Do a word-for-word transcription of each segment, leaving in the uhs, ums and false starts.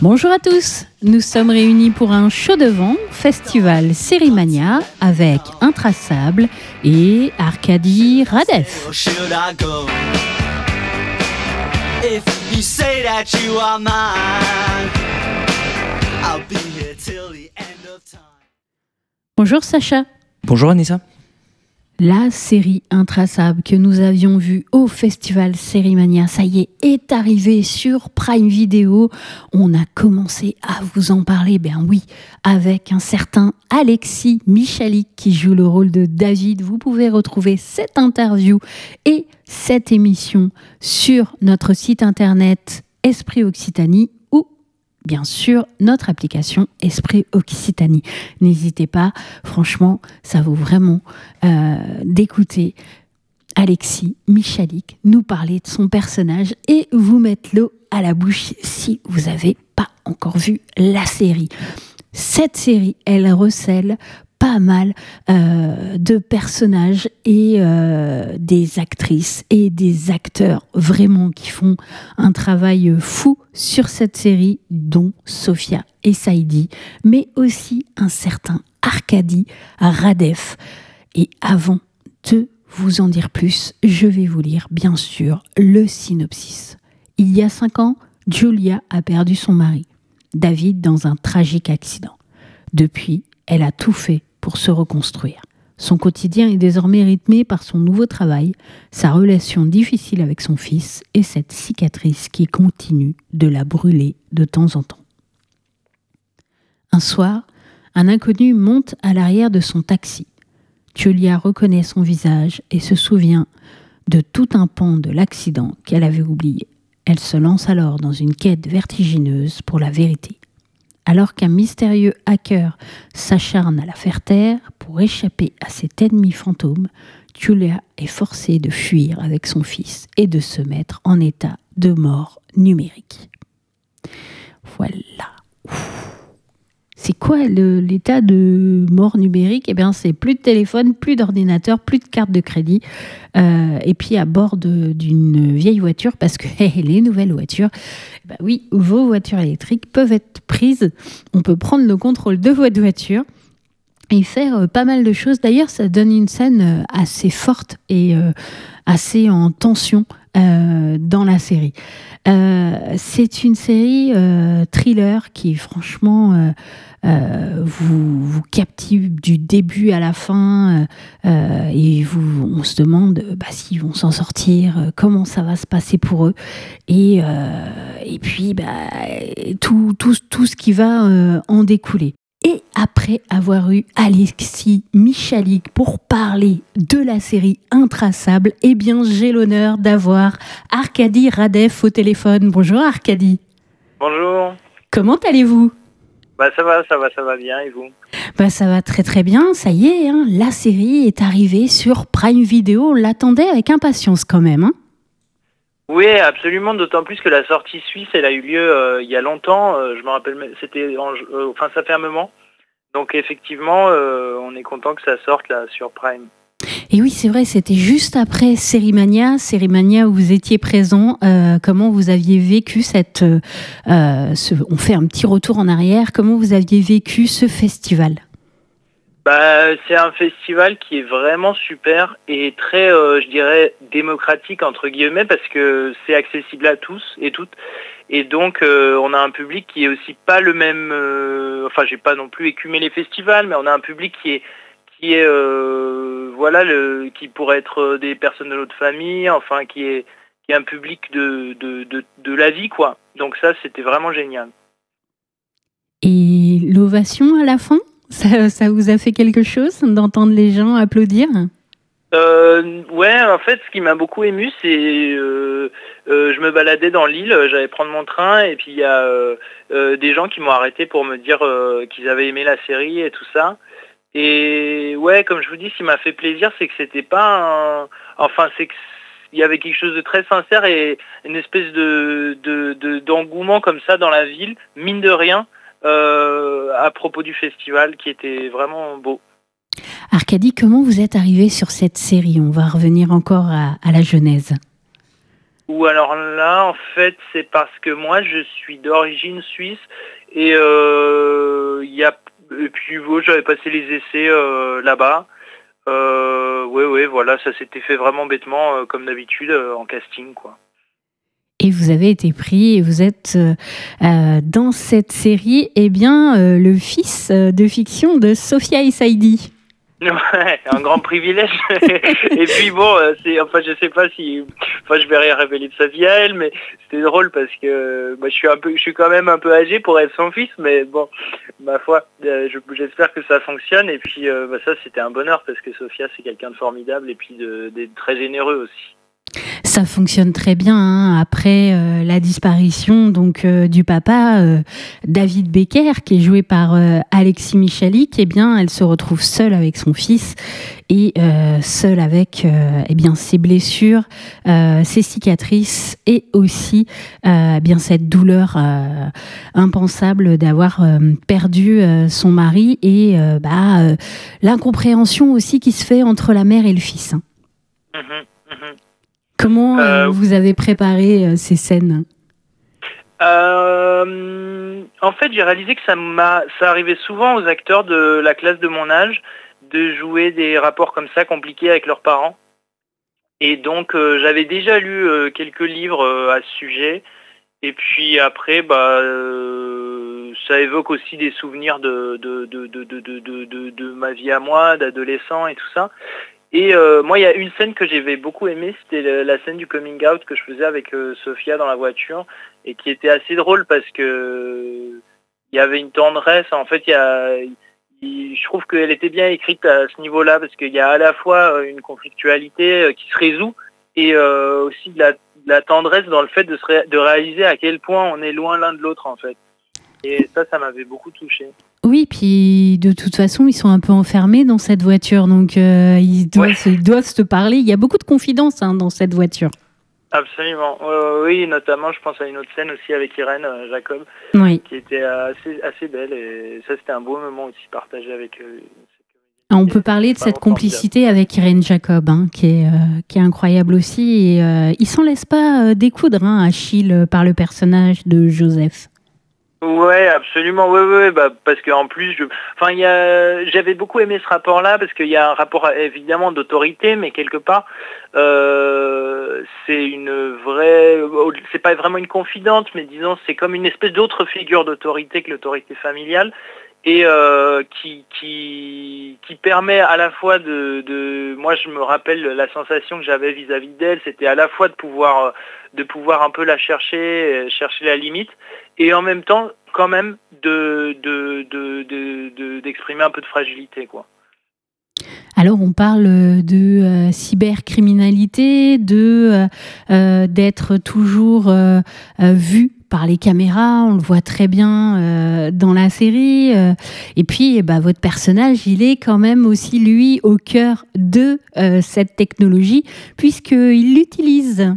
Bonjour à tous, nous sommes réunis pour un show de vent, festival Sérimania avec Intraçable et Arkady Radev. Bonjour Sacha. Bonjour Anissa. La série Intraçable que nous avions vue au festival Sérimania, ça y est, est arrivée sur Prime Video. On a commencé à vous en parler, ben oui, avec un certain Alexis Michalik qui joue le rôle de David. Vous pouvez retrouver cette interview et cette émission sur notre site internet Esprit Occitanie ou bien sûr notre application Esprit Occitanie. N'hésitez pas, franchement, ça vaut vraiment euh, d'écouter Alexis Michalik nous parler de son personnage et vous mettre l'eau à la bouche si vous n'avez pas encore vu la série. Cette série, elle recèle pas mal euh, de personnages et euh, des actrices et des acteurs vraiment qui font un travail fou sur cette série, dont Sofia et Saïdi, mais aussi un certain Arkady Radev. Et avant de vous en dire plus, je vais vous lire bien sûr le synopsis. Il y a cinq ans, Julia a perdu son mari, David, dans un tragique accident. Depuis, elle a tout fait pour se reconstruire. Son quotidien est désormais rythmé par son nouveau travail, sa relation difficile avec son fils et cette cicatrice qui continue de la brûler de temps en temps. Un soir, un inconnu monte à l'arrière de son taxi. Julia reconnaît son visage et se souvient de tout un pan de l'accident qu'elle avait oublié. Elle se lance alors dans une quête vertigineuse pour la vérité. Alors qu'un mystérieux hacker s'acharne à la faire taire pour échapper à cet ennemi fantôme, Julia est forcée de fuir avec son fils et de se mettre en état de mort numérique. Voilà. C'est quoi le, l'état de mort numérique ? Eh bien, c'est plus de téléphone, plus d'ordinateur, plus de carte de crédit. Euh, et puis à bord de, d'une vieille voiture, parce que hey, les nouvelles voitures, bah oui, vos voitures électriques peuvent être prises. On peut prendre le contrôle de votre voiture et faire euh, pas mal de choses. D'ailleurs, ça donne une scène euh, assez forte et euh, assez en tension euh, dans la série. Euh, c'est une série euh, thriller qui, franchement, euh, euh, vous, vous captive du début à la fin euh, euh, et vous, on se demande bah, s'ils vont s'en sortir, euh, comment ça va se passer pour eux et, euh, et puis bah, tout, tout, tout ce qui va euh, en découler. Et après avoir eu Alexis Michalik pour parler de la série Intraçable, eh bien j'ai l'honneur d'avoir Arkady Radev au téléphone. Bonjour Arkady. Bonjour. Comment allez-vous ? Bah ça va, ça va, ça va bien et vous ? Bah ça va très très bien, ça y est, hein, la série est arrivée sur Prime Video, on l'attendait avec impatience quand même. Hein. Oui, absolument, d'autant plus que la sortie suisse, elle a eu lieu euh, il y a longtemps, euh, je me rappelle, c'était en, euh, enfin ça fait un moment, donc effectivement, euh, on est content que ça sorte là sur Prime. Et oui, c'est vrai, c'était juste après Sérimania, Sérimania où vous étiez présent. Euh, comment vous aviez vécu cette... Euh, ce, on fait un petit retour en arrière. Comment vous aviez vécu ce festival ? Bah, c'est un festival qui est vraiment super et très, euh, je dirais, démocratique entre guillemets parce que c'est accessible à tous et toutes. Et donc, euh, on a un public qui est aussi pas le même... Euh, enfin, j'ai pas non plus écumé les festivals, mais on a un public qui est... qui est euh, voilà le qui pourrait être des personnes de notre famille, enfin qui est qui est un public de de de, de la vie quoi. Donc ça c'était vraiment génial. Et l'ovation à la fin, ça, ça vous a fait quelque chose d'entendre les gens applaudir ? Euh, ouais, en fait, ce qui m'a beaucoup ému, c'est euh, euh, je me baladais dans l'île, j'allais prendre mon train et puis il y a euh, euh, des gens qui m'ont arrêté pour me dire euh, qu'ils avaient aimé la série et tout ça. Et ouais, comme je vous dis, ce qui m'a fait plaisir, c'est que c'était pas un... Enfin, c'est qu'il y avait quelque chose de très sincère et une espèce de, de, de d'engouement comme ça dans la ville, mine de rien, euh, à propos du festival, qui était vraiment beau. Arkady, comment vous êtes arrivé sur cette série ? On va revenir encore à, à la genèse. ou alors là, en fait, c'est parce que moi, je suis d'origine suisse et euh, il y a et puis bon, j'avais passé les essais euh, là-bas. Euh, ouais, ouais, voilà, ça s'était fait vraiment bêtement, euh, comme d'habitude, euh, en casting, quoi. Et vous avez été pris et vous êtes euh, euh, dans cette série, eh bien, euh, le fils euh, de fiction de Sophia et Saïdi. Ouais, un grand privilège. Et puis bon, euh, c'est, enfin, je sais pas si, enfin, je vais rien révéler de sa vie à elle, mais c'était drôle parce que bah, je suis un peu, je suis quand même un peu âgé pour être son fils, mais bon, ma foi, euh, je- j'espère que ça fonctionne. Et puis euh, bah, ça, c'était un bonheur parce que Sophia, c'est quelqu'un de formidable et puis de, de très généreux aussi. Ça fonctionne très bien hein, après euh, la disparition donc euh, du papa euh, David Becker qui est joué par euh, Alexis Michalik. Eh bien, elle se retrouve seule avec son fils et euh, seule avec euh, eh bien ses blessures, euh, ses cicatrices et aussi euh, eh bien cette douleur euh, impensable d'avoir euh, perdu euh, son mari et euh, bah, euh, l'incompréhension aussi qui se fait entre la mère et le fils. Hein. Mhm, mhm. Comment euh, Euh, vous avez préparé euh, ces scènes? Euh, en fait, j'ai réalisé que ça m'a, ça arrivait souvent aux acteurs de la classe de mon âge de jouer des rapports comme ça compliqués avec leurs parents. Et donc, euh, j'avais déjà lu euh, quelques livres euh, à ce sujet. Et puis après, bah, euh, ça évoque aussi des souvenirs de, de, de, de, de, de, de, de- de ma vie à moi, d'adolescent et tout ça. Et euh, moi, il y a une scène que j'avais beaucoup aimée, c'était le- la scène du coming out que je faisais avec euh, Sophia dans la voiture et qui était assez drôle parce que euh, il y avait une tendresse. En fait, il y a, il- je trouve qu'elle était bien écrite à ce niveau-là parce qu'il y a à la fois euh, une conflictualité euh, qui se résout et euh, aussi de la, de la tendresse dans le fait de, se ré- de réaliser à quel point on est loin l'un de l'autre en fait. Et ça, ça m'avait beaucoup touché. Oui, puis de toute façon, ils sont un peu enfermés dans cette voiture, donc euh, ils, doivent, Ouais. ils doivent se parler. Il y a beaucoup de confidences hein, dans cette voiture. Absolument. Euh, oui, notamment, je pense à une autre scène aussi avec Irène euh, Jacob, Oui. qui était assez, assez belle. Et ça, c'était un beau moment aussi partagé avec eux. On peut parler de cette complicité avec Irène Jacob, hein, qui, est, euh, qui est incroyable aussi. Et euh, il s'en laisse pas euh, découdre, hein, Achille, euh, par le personnage de Joseph. Ouais, absolument, ouais, ouais, bah, parce qu'en plus, je, enfin, il y a, j'avais beaucoup aimé ce rapport-là parce qu'il y a un rapport évidemment d'autorité, mais quelque part, euh, c'est une vraie, c'est pas vraiment une confidente, mais disons, c'est comme une espèce d'autre figure d'autorité que l'autorité familiale et euh, qui, qui, qui permet à la fois de, de, moi, je me rappelle la sensation que j'avais vis-à-vis d'elle, c'était à la fois de pouvoir, de pouvoir un peu la chercher, chercher la limite. Et en même temps, quand même, de, de, de, de, de, d'exprimer un peu de fragilité, quoi. Alors, on parle de euh, cybercriminalité, de euh, euh, d'être toujours euh, euh, vu par les caméras, on le voit très bien euh, dans la série. Euh, et puis, eh ben, votre personnage, il est quand même aussi, lui, au cœur de euh, cette technologie, puisqu'il l'utilise.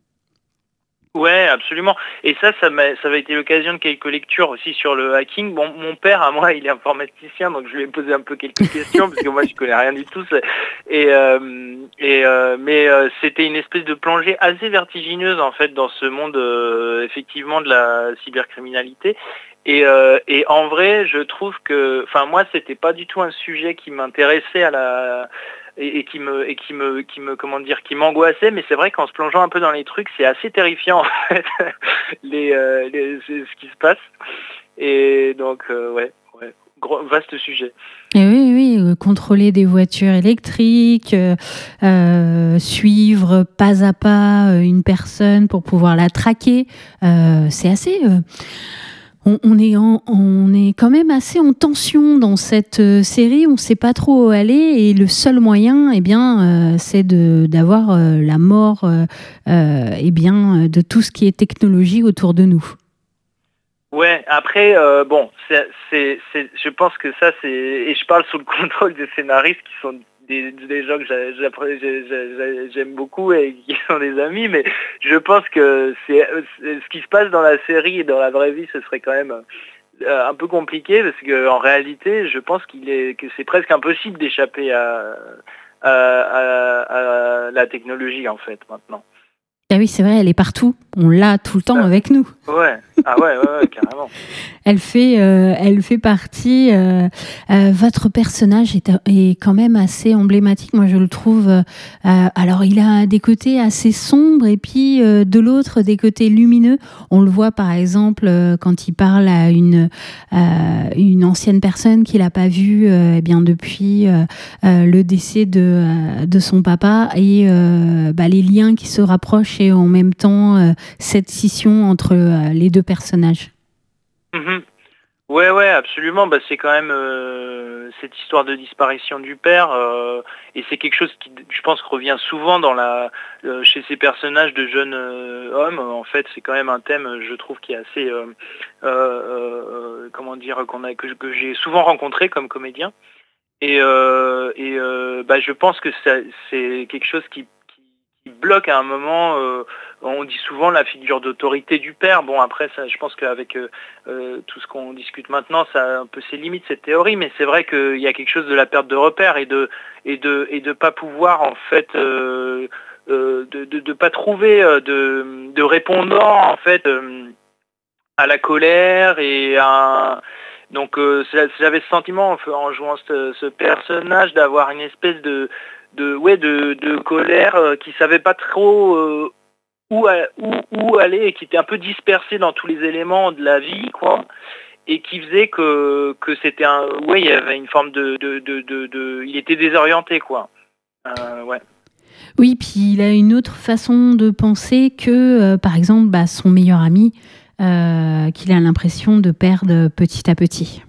Ouais, absolument. Et ça, ça m'a, ça avait été l'occasion de quelques lectures aussi sur le hacking. Bon, mon père, à moi, il est informaticien, donc je lui ai posé un peu quelques questions, parce que moi, je connais rien du tout. Et, euh, et euh, mais euh, c'était une espèce de plongée assez vertigineuse, en fait, dans ce monde, euh, effectivement, de la cybercriminalité. Et, euh, et en vrai, je trouve que, enfin, moi, c'était pas du tout un sujet qui m'intéressait à la et, et qui me et qui me qui me comment dire qui m'angoissait, mais c'est vrai qu'en se plongeant un peu dans les trucs, c'est assez terrifiant en fait les, euh, les ce qui se passe. Et donc euh, ouais, ouais, gros, vaste sujet. Et oui, oui, euh, contrôler des voitures électriques, euh, euh, suivre pas à pas euh, une personne pour pouvoir la traquer, euh, c'est assez. Euh, on, on est en, on est quand même assez en tension dans cette euh, série. On ne sait pas trop où aller et le seul moyen, eh bien, euh, c'est de d'avoir euh, la mort, euh, euh, eh bien, de tout ce qui est technologie autour de nous. Ouais, après, euh, bon, c'est, c'est, c'est, je pense que ça, c'est, et je parle sous le contrôle des scénaristes qui sont des, des gens que j'a- j'appré- j'ai- j'ai- j'aime beaucoup et qui sont des amis, mais je pense que c'est, c'est- ce qui se passe dans la série et dans la vraie vie, ce serait quand même euh, un peu compliqué parce que en réalité, je pense qu'il est, que c'est presque impossible d'échapper à, à, à, à la technologie en fait maintenant. Ah oui, c'est vrai, elle est partout. On l'a tout le temps Euh, avec nous. Ouais, ah ouais, ouais, ouais, carrément. Elle fait, euh, elle fait partie. Euh, euh, votre personnage est, est quand même assez emblématique, moi je le trouve. Euh, alors il a des côtés assez sombres et puis euh, de l'autre des côtés lumineux. On le voit par exemple euh, quand il parle à une euh, une ancienne personne qu'il n'a pas vue euh, eh bien depuis euh, euh, le décès de euh, de son papa et euh, bah, les liens qui se rapprochent et en même temps euh, cette scission entre euh, les deux personnages. Mhm. Ouais, ouais, absolument. Bah, c'est quand même euh, cette histoire de disparition du père, euh, et c'est quelque chose qui, je pense, revient souvent dans la, euh, chez ces personnages de jeunes euh, hommes. En fait, c'est quand même un thème, je trouve, qui est assez, euh, euh, euh, comment dire, qu'on a, que, que j'ai souvent rencontré comme comédien. Et, euh, et euh, bah, je pense que ça, c'est quelque chose qui, qui, qui bloque à un moment. Euh, on dit souvent la figure d'autorité du père. Bon, après, ça, je pense qu'avec euh, euh, tout ce qu'on discute maintenant, ça a un peu ses limites, cette théorie. Mais c'est vrai qu'il y a quelque chose de la perte de repère et de et de et de pas pouvoir en fait euh, euh, de, de de pas trouver euh, de de répondant en fait euh, à la colère et à donc euh, j'avais ce sentiment en, en jouant ce, ce personnage d'avoir une espèce de de ouais de, de colère euh, qui savait pas trop euh, où, où où aller et qui était un peu dispersé dans tous les éléments de la vie quoi et qui faisait que que c'était un ouais il y avait une forme de de de, de, de il était désorienté quoi euh, ouais. Oui, puis il a une autre façon de penser que, euh, par exemple, bah, son meilleur ami, euh, qu'il a l'impression de perdre petit à petit.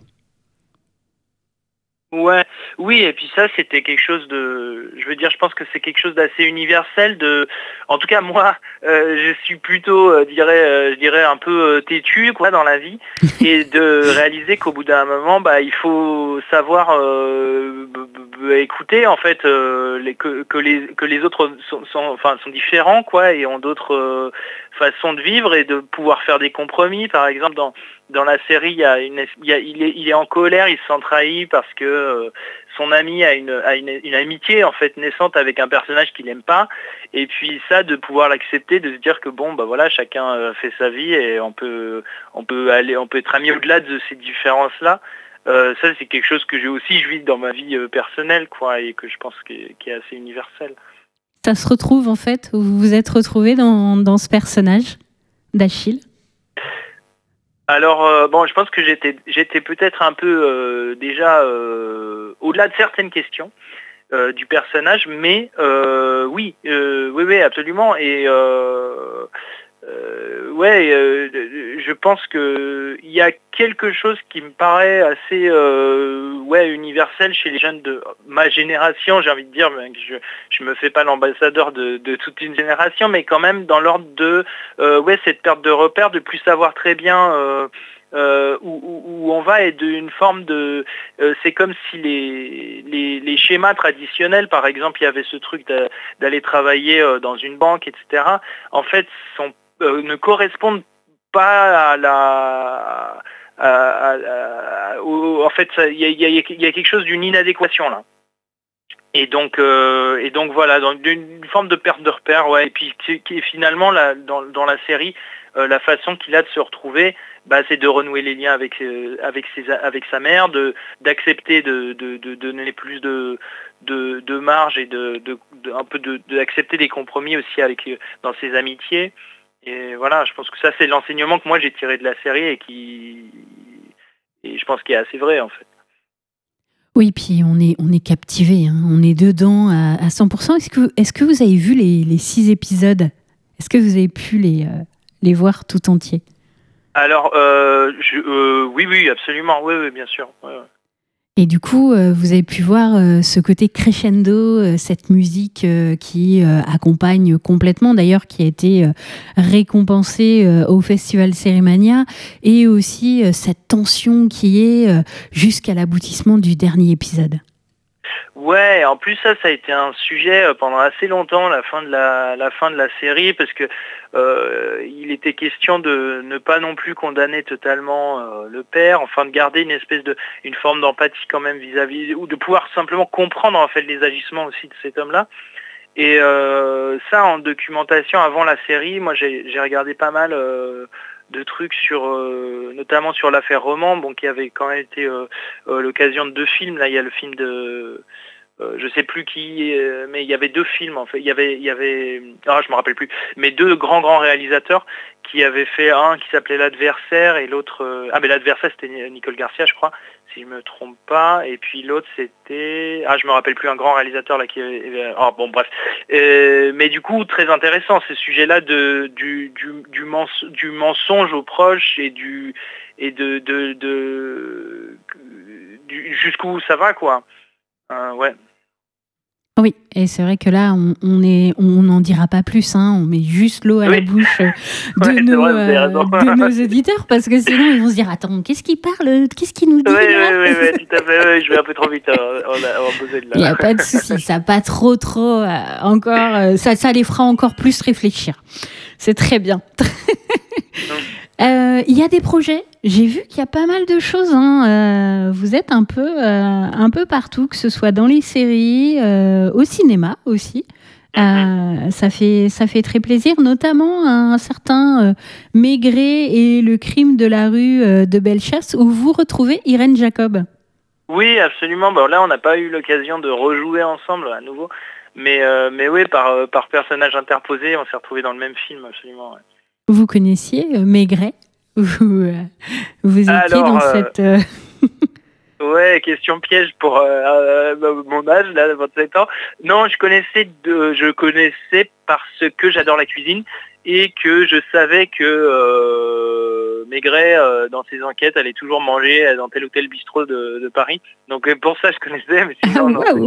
Ouais, oui, et puis ça, c'était quelque chose de, je veux dire, je pense que c'est quelque chose d'assez universel. De, en tout cas, moi, euh, je suis plutôt, euh, dirais, euh, je dirais un peu euh, têtu, quoi, dans la vie, et de réaliser qu'au bout d'un moment, bah, il faut savoir euh, b- b- écouter, en fait, euh, les, que, que les que les autres sont, sont, enfin, sont différents, quoi, et ont d'autres euh, façons de vivre et de pouvoir faire des compromis. Par exemple, dans dans la série, il, y a une, il, y a, il, est, il est en colère, il se sent trahi parce que euh, son ami a, une, a une, une amitié en fait naissante avec un personnage qu'il n'aime pas. Et puis ça, de pouvoir l'accepter, de se dire que bon, bah voilà, chacun euh, fait sa vie et on peut, on peut aller, on peut être ami au-delà de ces différences-là. Euh, ça, c'est quelque chose que j'ai aussi je vis dans ma vie euh, personnelle, quoi, et que je pense qui est, qui est assez universel. Ça se retrouve en fait, vous vous êtes retrouvé dans, dans ce personnage d'Achille? Alors euh, bon, je pense que j'étais j'étais peut-être un peu euh, déjà euh, au-delà de certaines questions euh, du personnage, mais euh, oui, euh, oui, oui, absolument. Et euh, euh, ouais, euh, je pense que il y a quelque chose qui me paraît assez euh, ouais universel chez les jeunes de ma génération. J'ai envie de dire, ben, que je je me fais pas l'ambassadeur de, de toute une génération, mais quand même dans l'ordre de euh, ouais cette perte de repère, de plus savoir très bien. Euh, euh, où, où, où on va et d'une forme de euh, c'est comme si les, les les schémas traditionnels, par exemple il y avait ce truc de, d'aller travailler euh, dans une banque, etc., en fait sont euh, ne correspondent pas à la à, à, à, au, en fait il y a, y, a, y a quelque chose d'une inadéquation là. Et donc, euh, et donc voilà, dans une forme de perte de repère, ouais. Et puis qui, qui finalement là, dans, dans la série, euh, la façon qu'il a de se retrouver, bah, c'est de renouer les liens avec euh, avec ses avec sa mère, de d'accepter de, de, de donner plus de de, de marge et de, de, de un peu de d'accepter des compromis aussi avec dans ses amitiés. Et voilà, je pense que ça c'est l'enseignement que moi j'ai tiré de la série et qui et je pense qu'il est assez vrai en fait. Oui, puis on est, on est captivé, hein. On est dedans à, à cent pour cent. Est-ce que, est-ce que vous avez vu les, les six épisodes? Est-ce que vous avez pu les, euh, les voir tout entiers? Alors, euh, je, euh, oui, oui, absolument, oui, oui, bien sûr. Ouais, ouais. Et du coup, euh, vous avez pu voir euh, ce côté crescendo, euh, cette musique euh, qui euh, accompagne complètement, d'ailleurs, qui a été euh, récompensée euh, au Festival Cérémania, et aussi euh, cette tension qui est euh, jusqu'à l'aboutissement du dernier épisode. Ouais, en plus ça, ça a été un sujet euh, pendant assez longtemps, la fin de la, la fin de la série, parce que euh, il était question de ne pas non plus condamner totalement euh, le père, enfin de garder une espèce de, une forme d'empathie quand même vis-à-vis, ou de pouvoir simplement comprendre en fait les agissements aussi de cet homme-là. Et euh, ça, en documentation avant la série, moi j'ai, j'ai regardé pas mal euh, de trucs sur, euh, notamment sur l'affaire Roman, bon, qui avait quand même été euh, euh, l'occasion de deux films. Là, il y a le film de, euh, je sais plus qui, euh, mais il y avait deux films en fait. Il y avait, il y avait, ah, je me rappelle plus, mais deux grands grands réalisateurs qui avaient fait un qui s'appelait L'Adversaire et l'autre, euh, ah mais L'Adversaire c'était Nicole Garcia, je crois, si je me trompe pas, et puis l'autre c'était, ah je me rappelle plus, un grand réalisateur là qui, ah bon bref, euh, mais du coup très intéressant ces sujets-là de du du du, mens- du mensonge aux proches et du et de de, de, du, jusqu'où ça va quoi, euh, ouais. Oui, et c'est vrai que là, on on est, on n'en dira pas plus, hein, on met juste l'eau à Oui. la bouche euh, de, Ouais, c'est nos, vrai, vous avez euh, raison. de nos auditeurs, parce que sinon ils vont se dire, attends, qu'est-ce qu'il parle, qu'est-ce qu'il nous dit Oui, là oui, oui, oui, tout à fait, oui, je vais un peu trop vite, hein, on a, on a posé de là. Il n'y a pas de souci, ça pas trop, trop, euh, encore, euh, ça, ça les fera encore plus réfléchir. C'est très bien. Euh, Il y a des projets. J'ai vu qu'il y a pas mal de choses. Hein. Euh, vous êtes un peu, euh, un peu partout, que ce soit dans les séries, euh, au cinéma aussi. Euh, ça fait, ça fait très plaisir, notamment un certain euh, Maigret et le crime de la rue euh, de Bellechasse, où vous retrouvez Irène Jacob. Oui, absolument. Bon, là, on n'a pas eu l'occasion de rejouer ensemble à nouveau. Mais, euh, mais oui, par, euh, par personnage interposé, on s'est retrouvés dans le même film, absolument. Ouais. Vous connaissiez euh, Maigret? Vous, euh, vous étiez Alors, dans euh, cette... euh, Ouais, question piège pour euh, euh, mon âge, là, vingt-sept ans. Non, je connaissais, de, je connaissais parce que j'adore la cuisine et que je savais que euh, Maigret, euh, dans ses enquêtes, allait toujours manger dans tel ou tel bistrot de, de Paris. Donc euh, pour ça, je connaissais, mais sinon, non. Waouh.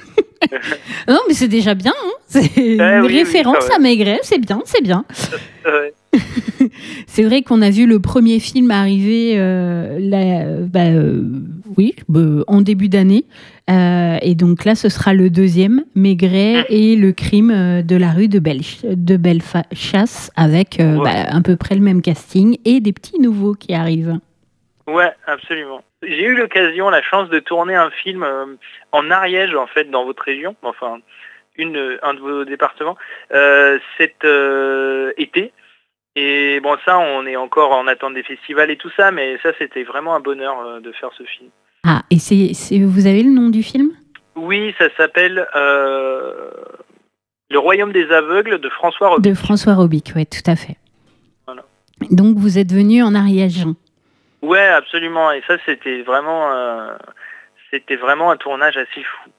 Non, mais c'est déjà bien. Hein, c'est une Ouais, oui, référence oui, à Maigret, c'est bien, c'est bien. Ouais. C'est vrai qu'on a vu le premier film arriver euh, là, bah, euh, oui, bah, en début d'année. Euh, et donc là, ce sera le deuxième, Maigret et le crime euh, de la rue de, Belle, de Bellechasse, avec euh, Ouais. bah, à peu près le même casting et des petits nouveaux qui arrivent. Ouais, absolument. J'ai eu l'occasion, la chance de tourner un film euh, en Ariège, en fait, dans votre région, enfin, une, un de vos départements, euh, cet euh, été. Et bon, ça, on est encore en attente des festivals et tout ça, mais ça, c'était vraiment un bonheur euh, de faire ce film. Ah, et c'est, c'est, vous avez le nom du film ? Oui, ça s'appelle euh, Le Royaume des Aveugles de François Robic. De François Robic, oui, tout à fait. Voilà. Donc, vous êtes venu en Ariège. Ouais, absolument. Et ça, c'était vraiment, euh, c'était vraiment un tournage assez fou.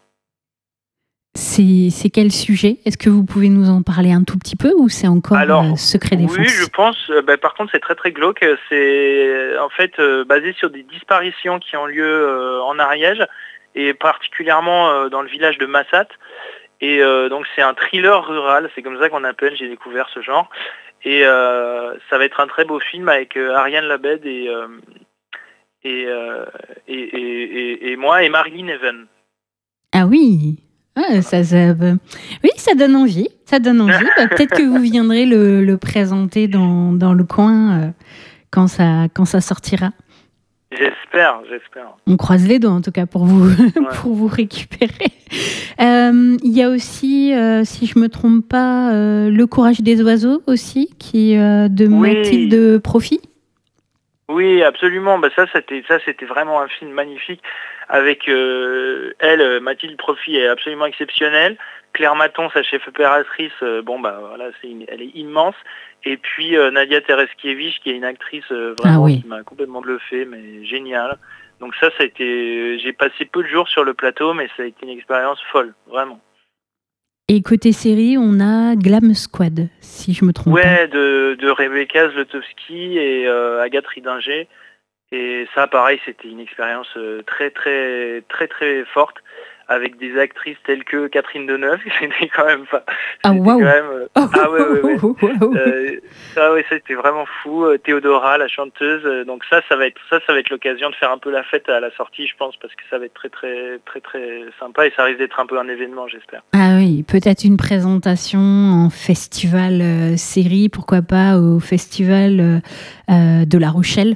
C'est, c'est quel sujet ? Est-ce que vous pouvez nous en parler un tout petit peu ou c'est encore Alors, euh, secret défense ? Oui, je pense. Euh, bah, par contre, c'est très très glauque. C'est en fait euh, basé sur des disparitions qui ont lieu euh, en Ariège et particulièrement euh, dans le village de Massat. Et euh, donc c'est un thriller rural. C'est comme ça qu'on appelle. J'ai découvert ce genre. Et euh, ça va être un très beau film avec euh, Ariane Labed et euh, et, euh, et, et, et et moi et Marilyn Even. Ah oui. Ah, ça, ça, euh, oui, ça donne envie. Ça donne envie. Bah, peut-être que vous viendrez le, le présenter dans, dans le coin euh, quand, ça, quand ça sortira. J'espère, j'espère. On croise les doigts en tout cas pour vous, Ouais. pour vous récupérer. Euh, il y a aussi, euh, si je me trompe pas, euh, Le courage des oiseaux aussi, qui euh, de Oui. Mathilde Profit. Oui, absolument. Bah ça, c'était ça, c'était vraiment un film magnifique avec euh, elle, Mathilde Profit est absolument exceptionnelle. Claire Maton, sa chef opératrice, euh, bon bah voilà, c'est une, elle est immense. Et puis euh, Nadia Tereskiewicz, qui est une actrice euh, vraiment Ah oui. qui m'a complètement bluffé, mais géniale. Donc ça, ça a été, j'ai passé peu de jours sur le plateau, mais ça a été une expérience folle, vraiment. Et côté série, on a Glam Squad, si je me trompe pas. Ouais, de, de Rebecca Zlotowski et euh, Agathe Ridinger. Et ça, pareil, c'était une expérience euh, très, très, très, très forte avec des actrices telles que Catherine Deneuve. C'était quand même pas. Ah c'était waouh. quand même, euh, Oh, ah ouais, ouais, ouais. oh, oh, oh. Euh, ça, ouais, c'était vraiment fou. Euh, Théodora, la chanteuse. Euh, donc ça, ça va être, ça, ça va être l'occasion de faire un peu la fête à la sortie, je pense, parce que ça va être très, très, très, très sympa et ça risque d'être un peu un événement, j'espère. Ah oui, peut-être une présentation en festival euh, série, pourquoi pas au festival euh, euh, de La Rochelle.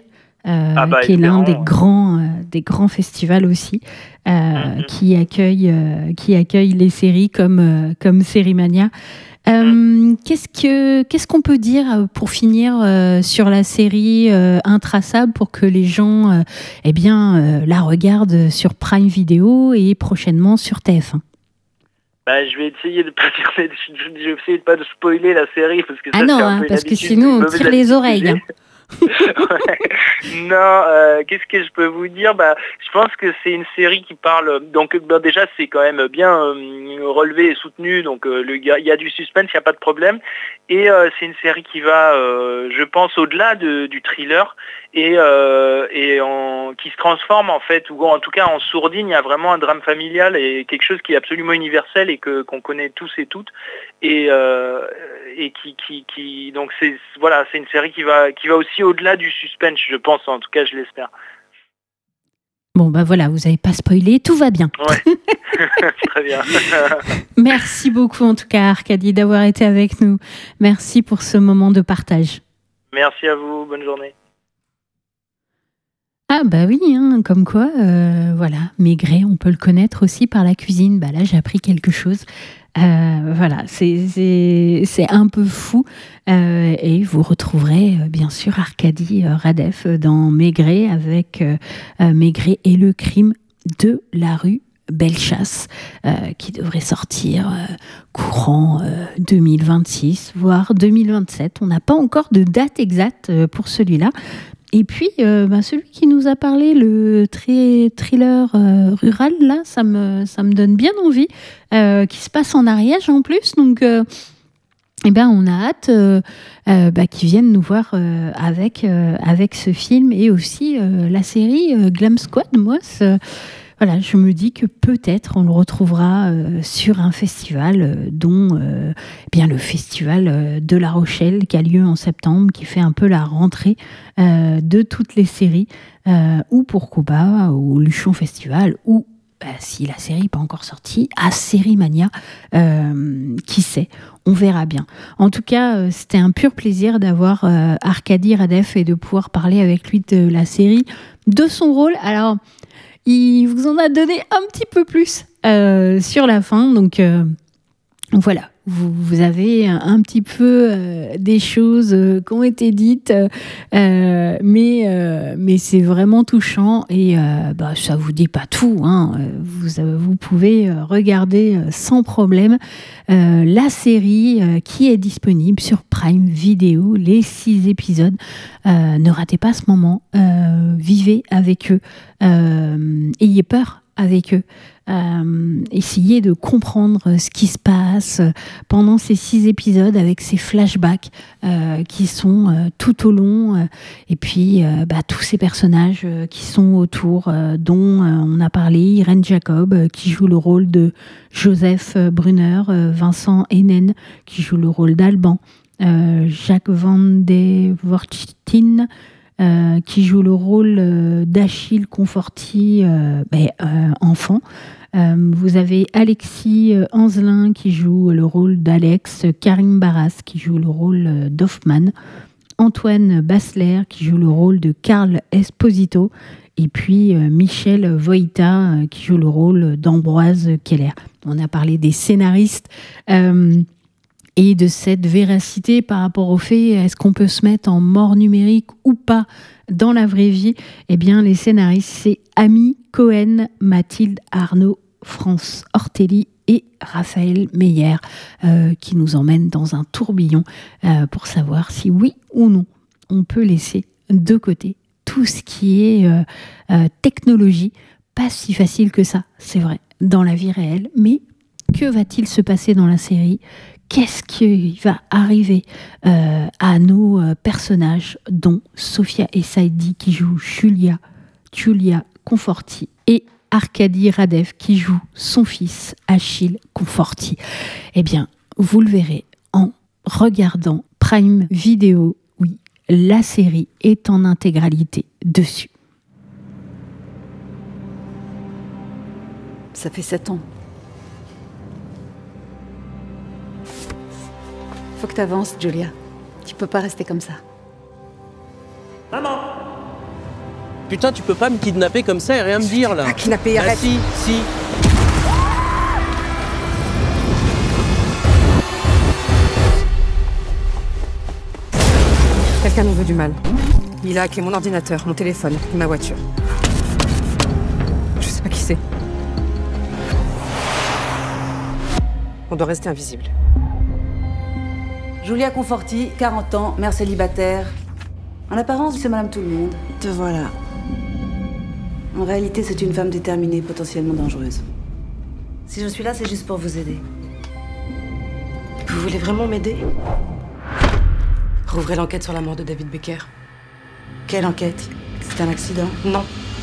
euh, ah bah, qui est l'un des ouais. grands, euh, des grands festivals aussi, euh, mm-hmm. qui, accueille, euh, qui accueille les séries comme, euh, comme Sérimania. Euh, mm. qu'est-ce, que, qu'est-ce qu'on peut dire pour finir euh, sur la série euh, Intraçable pour que les gens euh, eh bien, euh, la regardent sur Prime Video et prochainement sur T F un? Bah, je vais essayer de pas dire, je vais essayer de pas de spoiler la série parce que ça, ah non, c'est un hein, peu parce que sinon on tire les oreilles. Hein. ouais. Non, euh, qu'est-ce que je peux vous dire? Bah, je pense que c'est une série qui parle. Donc, bah, déjà, c'est quand même bien euh, relevé et soutenu. Donc, euh, le, il y a du suspense, il n'y a pas de problème. Et euh, c'est une série qui va, euh, je pense, au-delà de, du thriller et, euh, et en, qui se transforme en fait, ou en tout cas en sourdine. Il y a vraiment un drame familial et quelque chose qui est absolument universel et que qu'on connaît tous et toutes. Et, euh, et qui, qui, qui, donc c'est voilà, c'est une série qui va, qui va aussi au-delà du suspense, je pense. En tout cas, je l'espère. Bon, bah voilà, vous n'avez pas spoilé, tout va bien. Ouais, très bien. Merci beaucoup, en tout cas, Arcadie, d'avoir été avec nous. Merci pour ce moment de partage. Merci à vous, bonne journée. Ah bah oui, hein, comme quoi, euh, voilà, Maigret, on peut le connaître aussi par la cuisine. Bah là, j'ai appris quelque chose. Euh, voilà, c'est, c'est, c'est un peu fou. Euh, et vous retrouverez euh, bien sûr Arkady euh, Radef dans Maigret avec euh, euh, Maigret et le crime de la rue Bellechasse, euh, qui devrait sortir euh, courant euh, deux mille vingt-six, voire deux mille vingt-sept. On n'a pas encore de date exacte euh, pour celui-là. Et puis, euh, bah, celui qui nous a parlé, le tri- thriller euh, rural, là, ça me, ça me donne bien envie, euh, qui se passe en Ariège en plus. Donc, euh, eh ben, on a hâte euh, euh, bah, qu'ils viennent nous voir euh, avec, euh, avec ce film et aussi euh, la série euh, Glam Squad. Moi, c'est, voilà, je me dis que peut-être on le retrouvera euh, sur un festival, euh, dont euh, eh bien le festival euh, de La Rochelle qui a lieu en septembre, qui fait un peu la rentrée euh, de toutes les séries, euh, ou pourquoi pas au Luchon Festival, ou bah, si la série n'est pas encore sortie, à Sérimania, euh, qui sait, on verra bien. En tout cas, euh, c'était un pur plaisir d'avoir euh, Arkady Radef et de pouvoir parler avec lui de la série, de son rôle. Alors, il vous en a donné un petit peu plus euh, sur la fin, donc euh, voilà, vous, vous avez un petit peu euh, des choses euh, qui ont été dites, euh, mais, euh, mais c'est vraiment touchant et euh, bah, ça ne vous dit pas tout, hein. Vous, euh, vous pouvez regarder euh, sans problème euh, la série euh, qui est disponible sur Prime Video, les six épisodes. Euh, ne ratez pas ce moment, euh, vivez avec eux, euh, ayez peur avec eux. Euh, essayez de comprendre ce qui se passe pendant ces six épisodes avec ces flashbacks euh, qui sont euh, tout au long euh, et puis euh, bah, tous ces personnages euh, qui sont autour, euh, dont euh, on a parlé, Irène Jacob euh, qui joue le rôle de Joseph Brunner, euh, Vincent Hénen qui joue le rôle d'Alban, euh, Jacques Van de Vortijn Euh, qui joue le rôle euh, d'Achille Conforti, euh, ben, euh, enfant. Euh, vous avez Alexis euh, Anzelin qui joue le rôle d'Alex, Karim Barras qui joue le rôle euh, d'Hoffman, Antoine Basler qui joue le rôle de Carl Esposito, et puis euh, Michel Voïta euh, qui joue le rôle d'Ambroise Keller. On a parlé des scénaristes. Euh, Et de cette véracité par rapport au fait, est-ce qu'on peut se mettre en mort numérique ou pas dans la vraie vie? Eh bien, les scénaristes, c'est Ami Cohen, Mathilde Arnaud, France Ortelli et Raphaël Meyer, euh, qui nous emmènent dans un tourbillon euh, pour savoir si oui ou non on peut laisser de côté tout ce qui est euh, euh, technologie. Pas si facile que ça, c'est vrai, dans la vie réelle, mais que va-t-il se passer dans la série ? Qu'est-ce qui va arriver euh, à nos euh, personnages, dont Sophia Essaidi qui joue Julia, Julia Conforti, et Arkady Radef qui joue son fils Achille Conforti? Eh bien, vous le verrez en regardant Prime Video. Oui, la série est en intégralité dessus. Ça fait sept ans. Faut que t'avances, Julia. Tu peux pas rester comme ça. Maman! Putain, tu peux pas me kidnapper comme ça et rien me dire là. Ah, kidnapper, Bah arrête. si, si. Quelqu'un nous veut du mal. Il a hacké mon ordinateur, mon téléphone, et ma voiture. Je sais pas qui c'est. On doit rester invisible. Julia Conforti, quarante ans, mère célibataire. En apparence, c'est madame tout le monde. Te voilà. En réalité, c'est une femme déterminée, potentiellement dangereuse. Si je suis là, c'est juste pour vous aider. Vous voulez vraiment m'aider? Rouvrez l'enquête sur la mort de David Becker. Quelle enquête? C'est un accident? Non.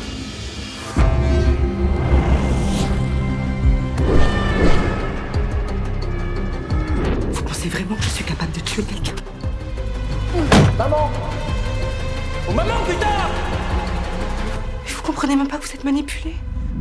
Vous pensez vraiment que je suis capable de tuer quelqu'un? Maman! Oh maman, putain! Mais vous comprenez même pas que vous êtes manipulé.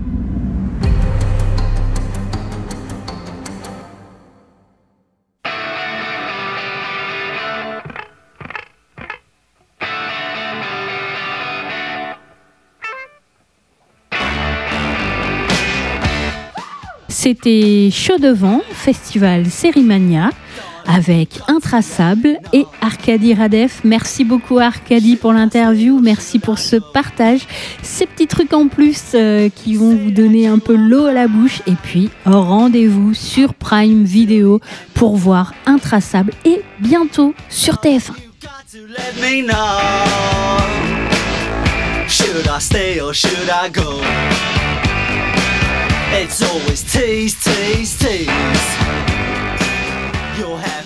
C'était Chaud Devant, Festival Sérimania, avec Intraçable et Arkady Radev. Merci beaucoup Arkady pour l'interview, merci pour ce partage, ces petits trucs en plus euh, qui vont vous donner un peu l'eau à la bouche. Et puis rendez-vous sur Prime Video pour voir Intraçable et bientôt sur T F un. It's always tease, tease, tease. You'll have